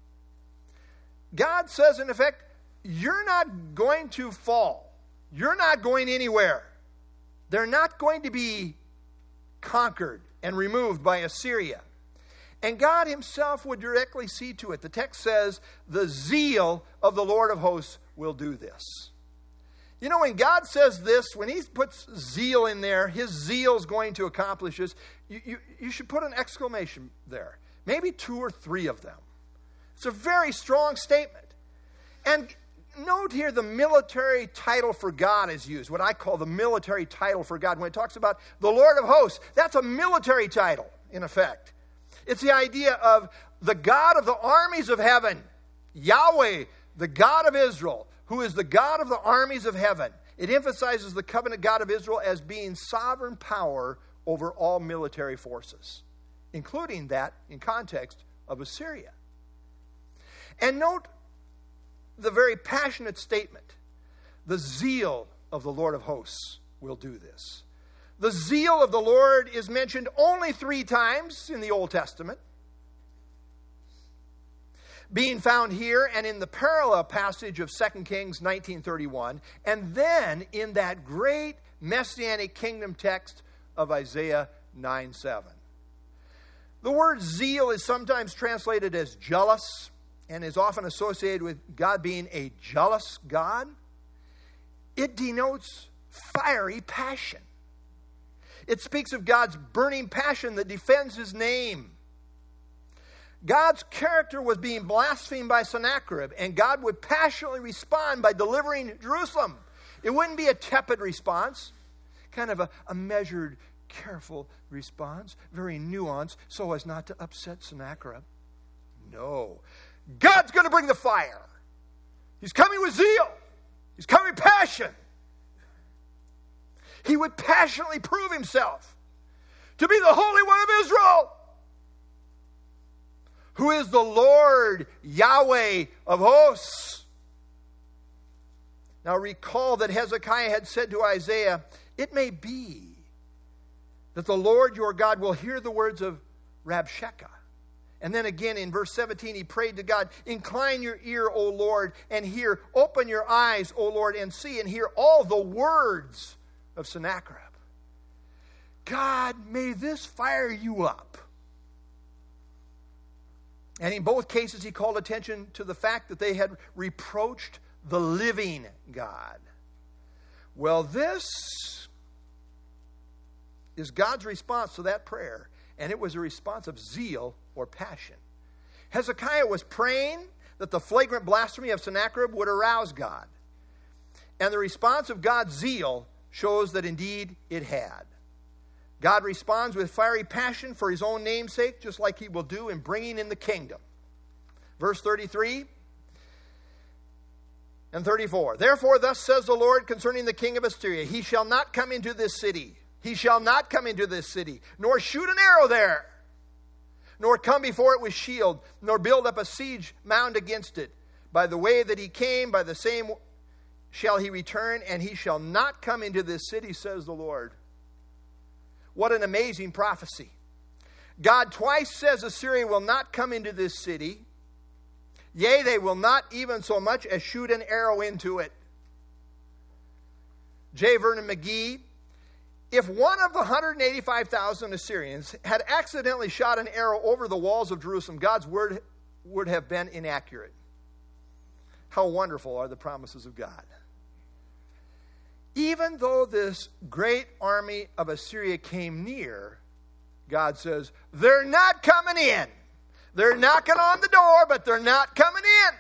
God says, in effect, you're not going to fall. You're not going anywhere. They're not going to be conquered and removed by Assyria. And God himself would directly see to it. The text says, the zeal of the Lord of hosts will do this. You know, when God says this, when he puts zeal in there, his zeal is going to accomplish this, you, you, you should put an exclamation there. Maybe two or three of them. It's a very strong statement. And note here the military title for God is used, what I call the military title for God. When it talks about the Lord of hosts, that's a military title, in effect. It's the idea of the God of the armies of heaven, Yahweh, the God of Israel, who is the God of the armies of heaven. It emphasizes the covenant God of Israel as being sovereign power over all military forces, including that in context of Assyria. And note the very passionate statement, the zeal of the Lord of hosts will do this. The zeal of the Lord is mentioned only three times in the Old Testament, being found here and in the parallel passage of Second Kings nineteen thirty-one, and then in that great Messianic kingdom text of Isaiah nine seven. The word zeal is sometimes translated as jealous and is often associated with God being a jealous God. It denotes fiery passion. It speaks of God's burning passion that defends his name. God's character was being blasphemed by Sennacherib, and God would passionately respond by delivering Jerusalem. It wouldn't be a tepid response, kind of a, a measured, careful response, very nuanced, so as not to upset Sennacherib. No. God's going to bring the fire. He's coming with zeal. He's coming with passion. He would passionately prove himself to be the Holy One of Israel, who is the Lord Yahweh of hosts. Now recall that Hezekiah had said to Isaiah, it may be that the Lord your God will hear the words of Rabshakeh. And then again in verse seventeen, he prayed to God, incline your ear, O Lord, and hear. Open your eyes, O Lord, and see and hear all the words of Sennacherib. God, may this fire you up. And in both cases, he called attention to the fact that they had reproached the living God. Well, this is God's response to that prayer. And it was a response of zeal or passion. Hezekiah was praying that the flagrant blasphemy of Sennacherib would arouse God. And the response of God's zeal shows that indeed it had. God responds with fiery passion for his own name's sake, just like he will do in bringing in the kingdom. Verse thirty-three and thirty-four. Therefore, thus says the Lord concerning the king of Assyria, he shall not come into this city. He shall not come into this city, nor shoot an arrow there, nor come before it with shield, nor build up a siege mound against it. By the way that he came, by the same shall he return, and he shall not come into this city, says the Lord. What an amazing prophecy. God twice says Assyria will not come into this city. Yea, they will not even so much as shoot an arrow into it. J. Vernon McGee, if one of the one hundred eighty-five thousand Assyrians had accidentally shot an arrow over the walls of Jerusalem, God's word would have been inaccurate. How wonderful are the promises of God. Even though this great army of Assyria came near, God says, they're not coming in. They're knocking on the door, but they're not coming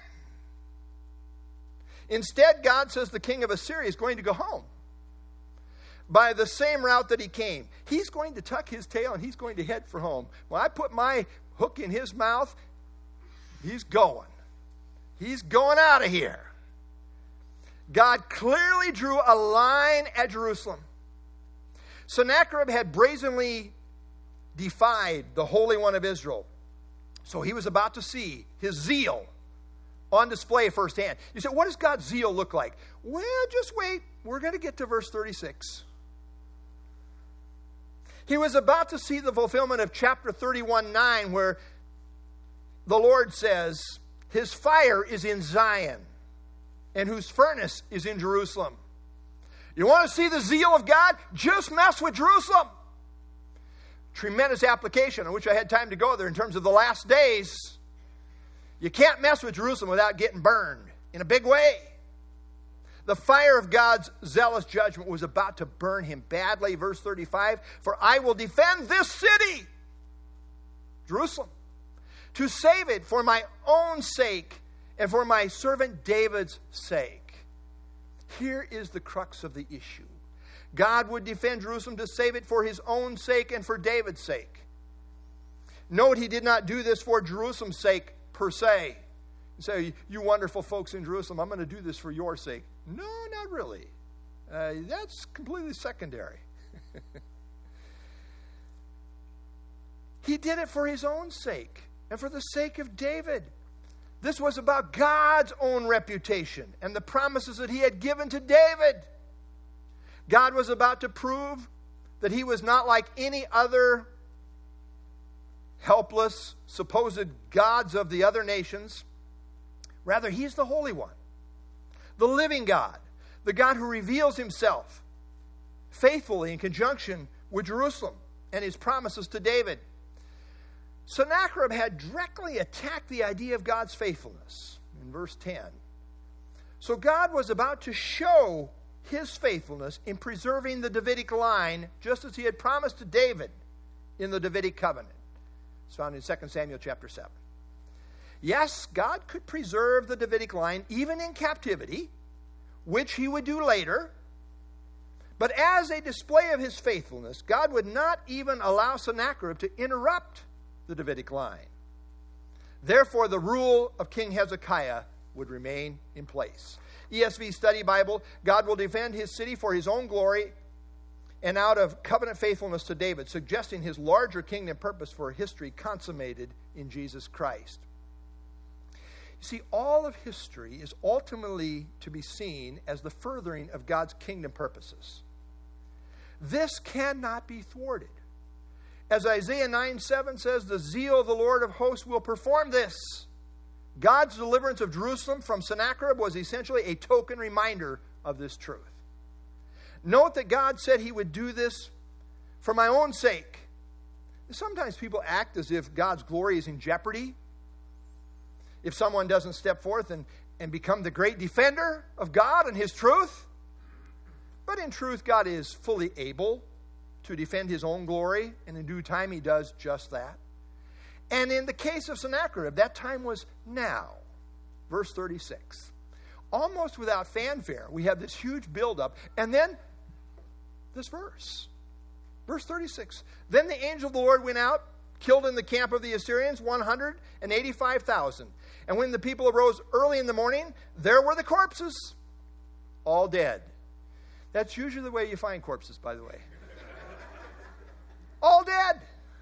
in. Instead, God says the king of Assyria is going to go home by the same route that he came. He's going to tuck his tail and he's going to head for home. When I put my hook in his mouth, he's going. He's going out of here. God clearly drew a line at Jerusalem. Sennacherib had brazenly defied the Holy One of Israel. So he was about to see his zeal on display firsthand. You say, what does God's zeal look like? Well, just wait. We're going to get to verse thirty-six. He was about to see the fulfillment of chapter thirty-one nine, where the Lord says, his fire is in Zion, and whose furnace is in Jerusalem. You want to see the zeal of God? Just mess with Jerusalem. Tremendous application. I wish I had time to go there in terms of the last days. You can't mess with Jerusalem without getting burned in a big way. The fire of God's zealous judgment was about to burn him badly. Verse thirty-five, for I will defend this city, Jerusalem, to save it for my own sake and for my servant David's sake. Here is the crux of the issue. God would defend Jerusalem to save it for his own sake and for David's sake. Note, he did not do this for Jerusalem's sake per se. You say, you wonderful folks in Jerusalem, I'm going to do this for your sake. No, not really. Uh, that's completely secondary. He did it for his own sake and for the sake of David. This was about God's own reputation and the promises that he had given to David. God was about to prove that he was not like any other helpless, supposed gods of the other nations. Rather, he's the Holy One, the living God, the God who reveals himself faithfully in conjunction with Jerusalem and his promises to David. Sennacherib had directly attacked the idea of God's faithfulness in verse ten. So God was about to show his faithfulness in preserving the Davidic line, just as he had promised to David in the Davidic covenant. It's found in Second Samuel chapter seven. Yes, God could preserve the Davidic line even in captivity, which he would do later. But as a display of his faithfulness, God would not even allow Sennacherib to interrupt the Davidic line. Therefore, the rule of King Hezekiah would remain in place. E S V Study Bible, God will defend his city for his own glory and out of covenant faithfulness to David, suggesting his larger kingdom purpose for history consummated in Jesus Christ. You see, all of history is ultimately to be seen as the furthering of God's kingdom purposes. This cannot be thwarted. As Isaiah nine seven says, the zeal of the Lord of hosts will perform this. God's deliverance of Jerusalem from Sennacherib was essentially a token reminder of this truth. Note that God said he would do this for my own sake. Sometimes people act as if God's glory is in jeopardy if someone doesn't step forth and, and become the great defender of God and his truth. But in truth, God is fully able to defend his own glory, and in due time he does just that. And in the case of Sennacherib, that time was now. Verse thirty-six. Almost without fanfare, we have this huge buildup, and then this verse. Verse thirty-six. Then the angel of the Lord went out, killed in the camp of the Assyrians one hundred eighty-five thousand. And when the people arose early in the morning, there were the corpses, all dead. That's usually the way you find corpses, by the way. All dead.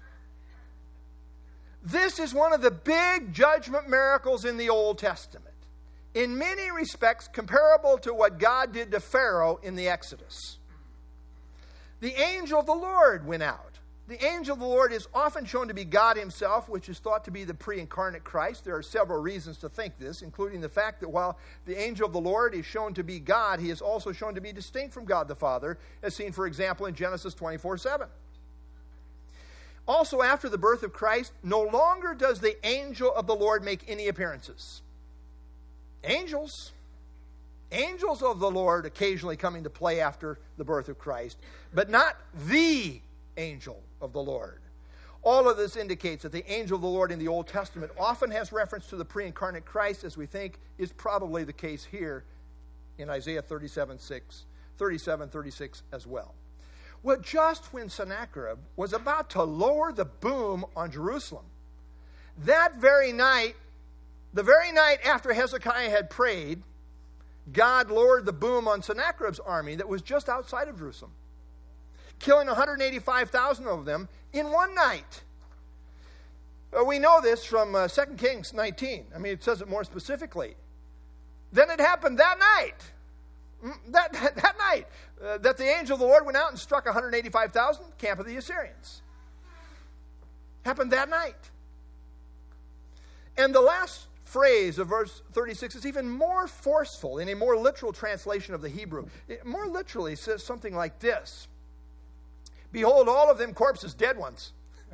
This is one of the big judgment miracles in the Old Testament. In many respects, comparable to what God did to Pharaoh in the Exodus. The angel of the Lord went out. The angel of the Lord is often shown to be God himself, which is thought to be the pre-incarnate Christ. There are several reasons to think this, including the fact that while the angel of the Lord is shown to be God, he is also shown to be distinct from God the Father, as seen, for example, in Genesis twenty-four seven. Also, after the birth of Christ, no longer does the angel of the Lord make any appearances. Angels, angels of the Lord occasionally come into play after the birth of Christ, but not the angel of the Lord. All of this indicates that the angel of the Lord in the Old Testament often has reference to the pre-incarnate Christ, as we think is probably the case here in Isaiah thirty-seven six, thirty-seven thirty-six as well. Well, just when Sennacherib was about to lower the boom on Jerusalem, that very night, the very night after Hezekiah had prayed, God lowered the boom on Sennacherib's army that was just outside of Jerusalem, killing one hundred eighty-five thousand of them in one night. Uh, we know this from uh, Second Kings nineteen. I mean, it says it more specifically. Then it happened that night, that, that, that night, uh, that the angel of the Lord went out and struck one hundred eighty-five thousand, camp of the Assyrians. Happened that night. And the last phrase of verse thirty-six is even more forceful in a more literal translation of the Hebrew. It more literally says something like this: behold, all of them corpses, dead ones.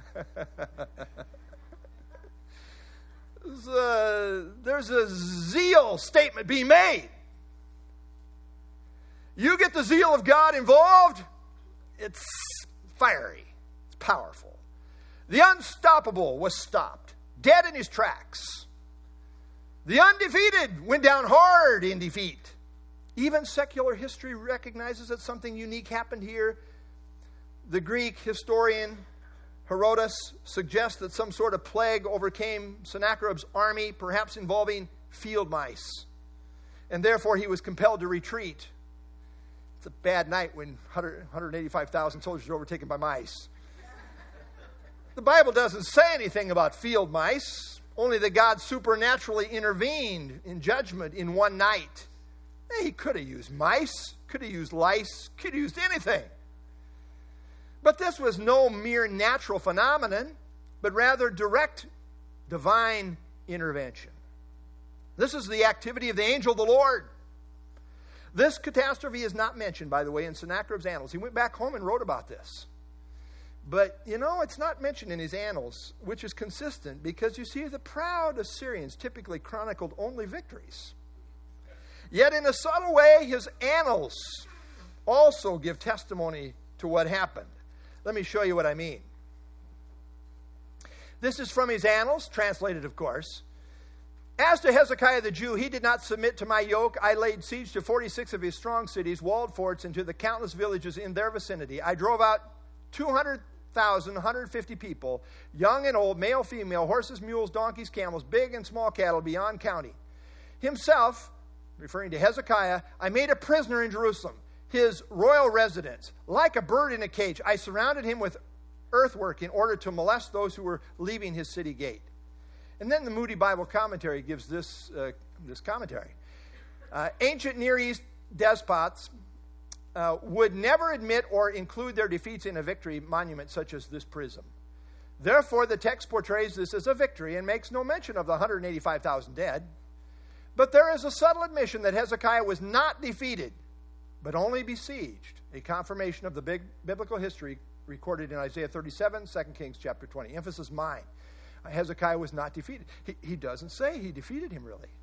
there's, a, there's a zeal statement being made. You get the zeal of God involved, it's fiery, it's powerful. The unstoppable was stopped, dead in his tracks. The undefeated went down hard in defeat. Even secular history recognizes that something unique happened here. The Greek historian Herodotus suggests that some sort of plague overcame Sennacherib's army, perhaps involving field mice. And therefore he was compelled to retreat. It's a bad night when one hundred eighty-five thousand soldiers are overtaken by mice. The Bible doesn't say anything about field mice, only that God supernaturally intervened in judgment in one night. He could have used mice, could have used lice, could have used anything. But this was no mere natural phenomenon, but rather direct divine intervention. This is the activity of the angel of the Lord. This catastrophe is not mentioned, by the way, in Sennacherib's annals. He went back home and wrote about this. But, you know, it's not mentioned in his annals, which is consistent because, you see, the proud Assyrians typically chronicled only victories. Yet, in a subtle way, his annals also give testimony to what happened. Let me show you what I mean. This is from his annals, translated, of course. As to Hezekiah the Jew, he did not submit to my yoke. I laid siege to forty-six of his strong cities, walled forts, and to the countless villages in their vicinity. I drove out two hundred thousand, one hundred fifty people, young and old, male, female, horses, mules, donkeys, camels, big and small cattle beyond counting. Himself, referring to Hezekiah, I made a prisoner in Jerusalem, his royal residence. Like a bird in a cage, I surrounded him with earthwork in order to molest those who were leaving his city gate. And then the Moody Bible Commentary gives this, uh, this commentary. Uh, ancient Near East despots uh, would never admit or include their defeats in a victory monument such as this prism. Therefore, the text portrays this as a victory and makes no mention of the one hundred eighty-five thousand dead. But there is a subtle admission that Hezekiah was not defeated, but only besieged, a confirmation of the big biblical history recorded in Isaiah thirty-seven, Second Kings chapter twenty. Emphasis mine. Hezekiah was not defeated. He, he doesn't say he defeated him, really.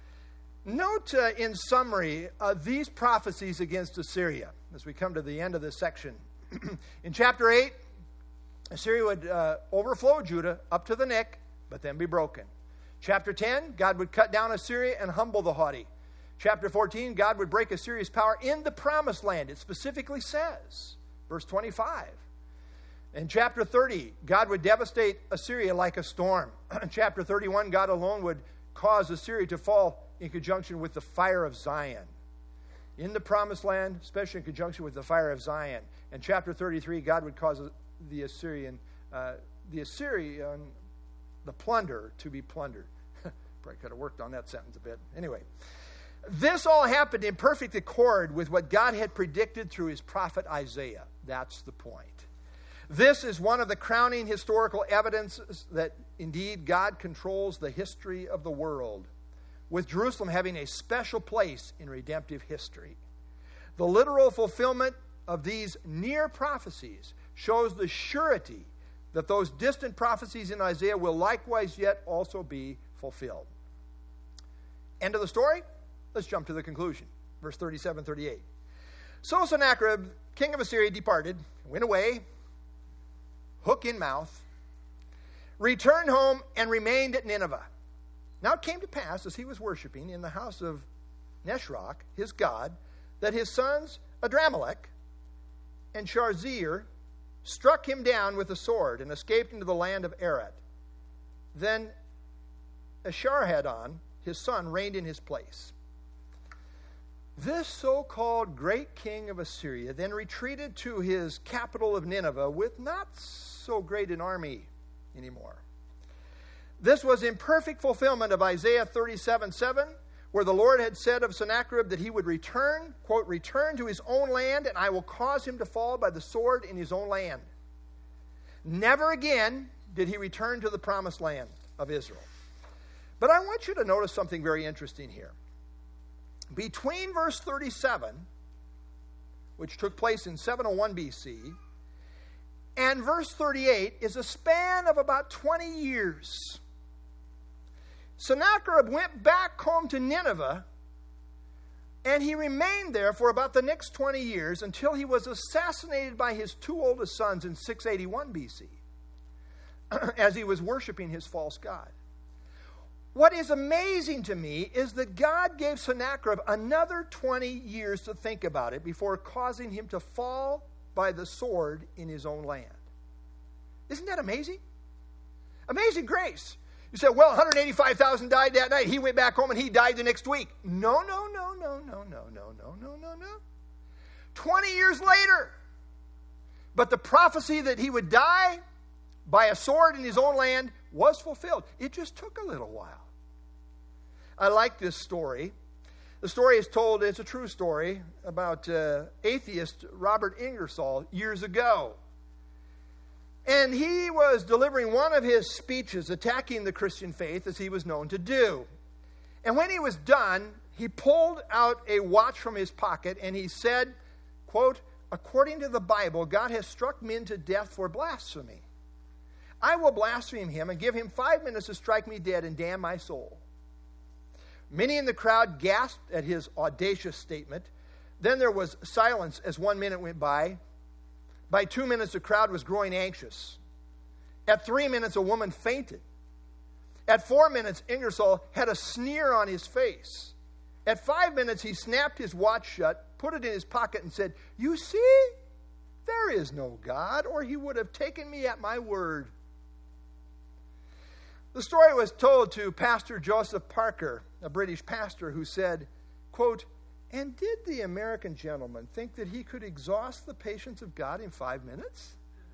Note uh, in summary uh, these prophecies against Assyria as we come to the end of this section. In chapter eight, Assyria would uh, overflow Judah up to the neck, but then be broken. Chapter ten, God would cut down Assyria and humble the haughty. Chapter fourteen, God would break Assyria's power in the promised land. It specifically says, verse twenty-five. In chapter thirty, God would devastate Assyria like a storm. In chapter thirty-one, God alone would cause Assyria to fall in conjunction with the fire of Zion. In the promised land, especially in conjunction with the fire of Zion. And chapter thirty-three, God would cause the Assyrian, uh, the Assyrian, the plunder to be plundered. Probably could have worked on that sentence a bit. Anyway, this all happened in perfect accord with what God had predicted through his prophet Isaiah. That's the point. This is one of the crowning historical evidences that indeed God controls the history of the world, with Jerusalem having a special place in redemptive history. The literal fulfillment of these near prophecies shows the surety that those distant prophecies in Isaiah will likewise yet also be fulfilled. End of the story? Let's jump to the conclusion. Verse thirty-seven, thirty-eight. So Sennacherib, king of Assyria, departed, went away, hook in mouth, returned home, and remained at Nineveh. Now it came to pass, as he was worshiping in the house of Neshrach, his god, that his sons Adramelech and Sharezer struck him down with a sword and escaped into the land of Arad. Then Esarhaddon, his son, reigned in his place. This so-called great king of Assyria then retreated to his capital of Nineveh with not so great an army anymore. This was in perfect fulfillment of Isaiah thirty-seven seven, where the Lord had said of Sennacherib that he would return, quote, return to his own land, and I will cause him to fall by the sword in his own land. Never again did he return to the promised land of Israel. But I want you to notice something very interesting here. Between verse thirty-seven, which took place in seven oh one B C, and verse thirty-eight is a span of about twenty years. Sennacherib went back home to Nineveh, and he remained there for about the next twenty years until he was assassinated by his two oldest sons in six eighty-one B C, as he was worshiping his false god. What is amazing to me is that God gave Sennacherib another twenty years to think about it before causing him to fall by the sword in his own land. Isn't that amazing? Amazing grace. You said, well, one hundred eighty-five thousand died that night. He went back home and he died the next week. No, no, no, no, no, no, no, no, no, no, no. twenty years later. But the prophecy that he would die by a sword in his own land was fulfilled. It just took a little while. I like this story. The story is told, it's a true story, about uh, atheist Robert Ingersoll years ago. And he was delivering one of his speeches attacking the Christian faith, as he was known to do. And when he was done, he pulled out a watch from his pocket and he said, quote, according to the Bible, God has struck men to death for blasphemy. I will blaspheme him and give him five minutes to strike me dead and damn my soul. Many in the crowd gasped at his audacious statement. Then there was silence as one minute went by. By two minutes, the crowd was growing anxious. At three minutes, a woman fainted. At four minutes, Ingersoll had a sneer on his face. At five minutes, he snapped his watch shut, put it in his pocket, and said, you see, there is no God, or he would have taken me at my word. The story was told to Pastor Joseph Parker, a British pastor, who said, quote, and did the American gentleman think that he could exhaust the patience of God in five minutes?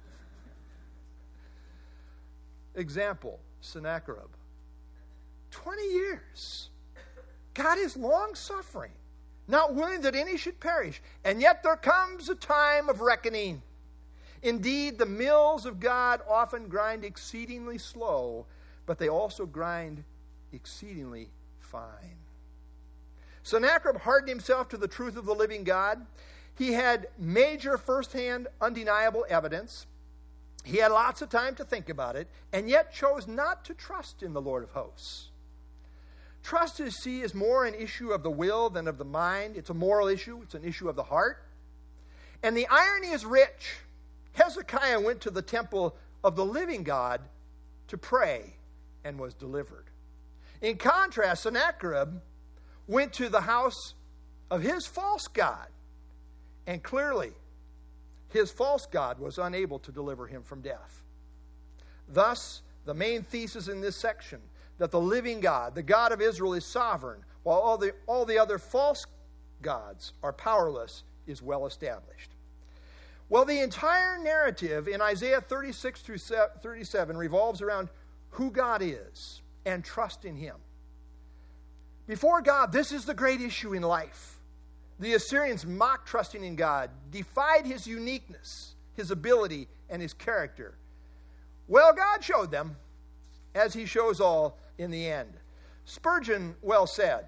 Example, Sennacherib. Twenty years. God is long-suffering, not willing that any should perish. And yet there comes a time of reckoning. Indeed, the mills of God often grind exceedingly slow, but they also grind exceedingly fine. Sennacherib hardened himself to the truth of the living God. He had major firsthand, undeniable evidence. He had lots of time to think about it, and yet chose not to trust in the Lord of hosts. Trust, you see, is more an issue of the will than of the mind. It's a moral issue. It's an issue of the heart. And the irony is rich. Hezekiah went to the temple of the living God to pray and was delivered. In contrast, Sennacherib went to the house of his false god, and clearly his false god was unable to deliver him from death. Thus, the main thesis in this section, that the living God, the God of Israel, is sovereign, while all the, all the other false gods are powerless, is well established. Well, the entire narrative in Isaiah thirty-six through thirty-seven revolves around who God is and trust in him. Before God, this is the great issue in life. The Assyrians mocked trusting in God, defied his uniqueness, his ability, and his character. Well, God showed them, as he shows all in the end. Spurgeon well said,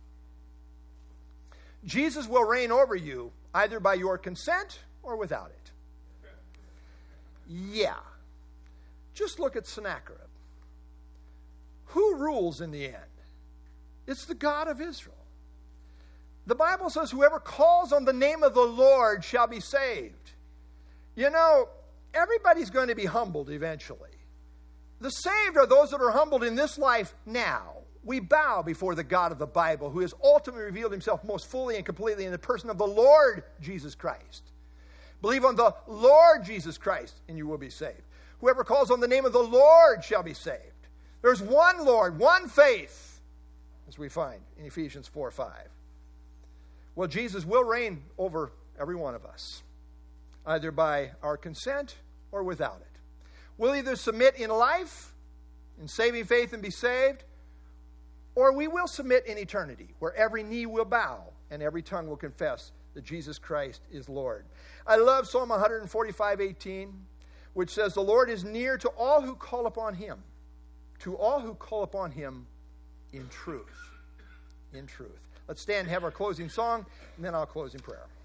Jesus will reign over you either by your consent or without it. Yeah. Just look at Sennacherib. Who rules in the end? It's the God of Israel. The Bible says whoever calls on the name of the Lord shall be saved. You know, everybody's going to be humbled eventually. The saved are those that are humbled in this life now. We bow before the God of the Bible, who has ultimately revealed himself most fully and completely in the person of the Lord Jesus Christ. Believe on the Lord Jesus Christ, and you will be saved. Whoever calls on the name of the Lord shall be saved. There's one Lord, one faith, as we find in Ephesians four five. Well, Jesus will reign over every one of us, either by our consent or without it. We'll either submit in life in saving faith and be saved, or we will submit in eternity, where every knee will bow and every tongue will confess that Jesus Christ is Lord. I love Psalm one forty-five, eighteen, which says, the Lord is near to all who call upon him, to all who call upon him in truth. In truth. Let's stand and have our closing song, and then I'll close in prayer.